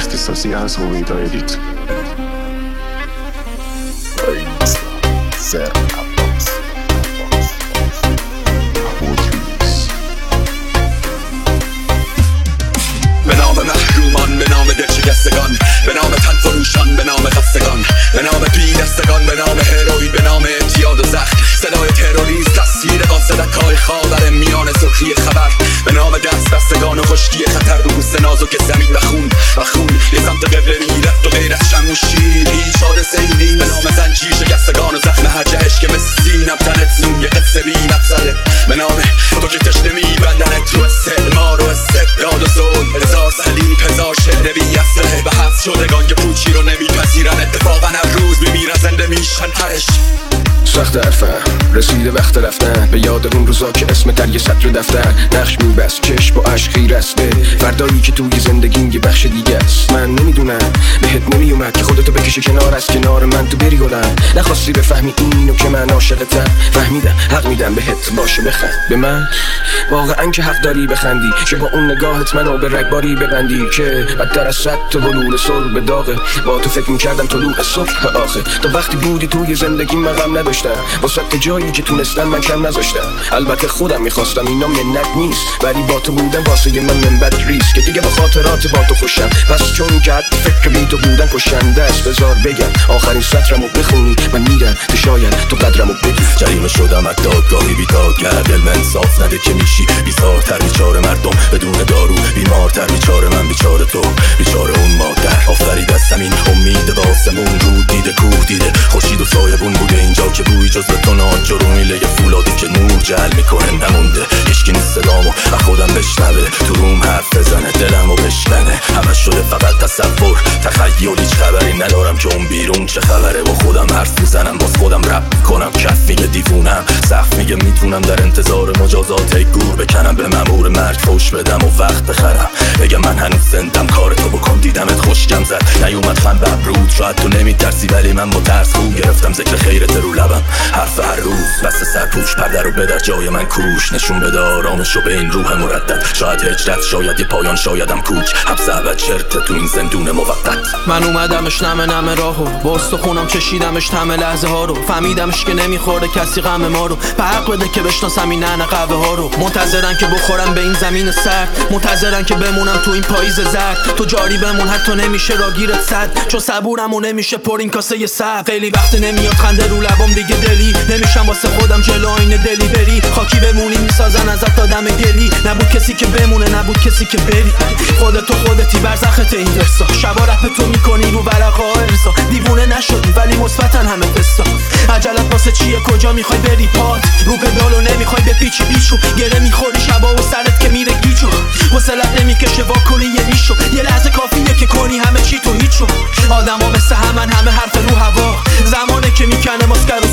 اختصاصی از هویدای دیت. به نام محرومان، به نام دلشکستگان، به نام تن فروشان، به نام خستگان، به نام پیدستگان، به نام هروئین، به نام اعتیاد و زخم، صدای تروریست، تصویر قاصدک‌های خاور میان سرخی خبر، به نام دستبستگان و خشکی خطر، روبوست نازک زمین و خون یه سمت قبله میرفت و غیر از شم و شیر هیچ حادثه‌ای نیست. به نام زنجیر شکستگان و زخم هرجهش که مثل سینم تنت نون یه قصه بی مقصده، به نام تو که تشنه میبندنت رو استعمار و استبداد و ظلم، هزار صلیب، هزار شعر بی اسلحه و حبس شدگان که پوچی رو نمیپذیرن، اتفاقا هر روز میمیرن زنده میشن ترش. سخت حرفم رسیده وقت رفتن به یاد اون روزا که اسم در یه سطر دفتر نقش میبست، چشم با عشق خیره است به فردایی که توی زندگیم یه بخش دیگه است. من نمیدونم بهت نمیومد که خودتو بکشی کنار از کنار من تو بری گلم، نخواستی بفهمی اینو که من عاشقتم، فهمیدم حق میدم بهت باشه بخند به من، واقعا که حق داری بخندی که با اون نگاهت منو به رگباری ببندی که بدتر از صد تا بلور سر به داغه. با تو فکر میکردم طلوع صبح آخه تا وقتی بودی توی زندگی من غم نداشتم، واسه جایی که تونستم من کم نذاشتم. البته خودم میخواستم اینا منت نیست، ولی با تو بودن واسه من منبت ریست که دیگه با خاطرات با تو خوشم، پس چون که فکر بی تو بودن کشم. دست بذار بگم آخرین سطرمو بخونی من میرم که شاید تو قدرمو بدی. جریمه شدم از دادگاهی بی دادگر، دل من صاف نده که میشی بیزارتر، بیچاره مردم بدون دارو بیمارتر، بیچاره من بیچاره تو بیچاره اون مادر. آفرید از زمین امید به آسمون، رود دیده کوه دیده خورشید و سایبون بوده اینجا که بوی جز تو ناج و رومیله یه فولادی که نور جل میکنه نمونده، هیچکی نیست صدامو و خودم بشنوه، تو روم حرف بزنه دلمو بشکنه، همه شده فقط تصور تخیل، هیچ خبری ندارم که اون بیرون چه خبره، با خودم حرف میزنم باز خودم رپ میکنم، کف میگه دیوونم، سقف میگه میتونم در انتظار مجازات گور بکنم، به مأمور مرگ فوش بدم و وقت بخرم، بگم من هنوز زندم کارتو بکن، دیدمت خوشگم زد نیومد خم ببرود، شاید تو نمیترسی ولی من با ترس خو گرفتم ذکر خیرت رو لبم، حرف هر روز بس سرپوش پرده رو بدر جای من کوش، نشون بده آرامشو به این روح مردد، شاید هجرت شاید یه پایان شایدم کوچ، حبس ابد چرت تو این زندون موقت. من اومدمش نمه راهو با استخونم چشیدمش تم لحظه ها رو، فهمیدمش که نمیخورده کسی غم ما رو، به حق بده که بشناسم این ننه قهوه ها رو، منتظرن که بخورم به این زمین سرد، منتظرن که بمونم تو این پاییز زرد، تو جاری بمون حتی نمیشه راگیرت صد، چون صبورم و نمیشه پر این کاسه سرد، خیلی وقت نمیاد خنده رو لبام دیگه دلی نمیشم واسه خودم جلو آینه دلی بری، خاکی بمونی میسازن ازت آدم گلی، نبود کسی که بمونه نبود کسی که بری، خودتی برزخت این درسا، شبا رپ تو میکنی رو ورقا ارزا، دیوونه نشدی ولی مثبتن همه قصا، عجلت واسه چیه کجا میخوای بری پات، رو پدالو نمیخوای بپیچی بیچو، گره میخوری شبا و سرت که میره گیجو، وصلت نمیکشه واکنی یه نیشو، یه لحظه کافیه که کنی همه چی تو هیچو، آدما مثل همه حرف رو هوا، زمانه که میکنه ماسکر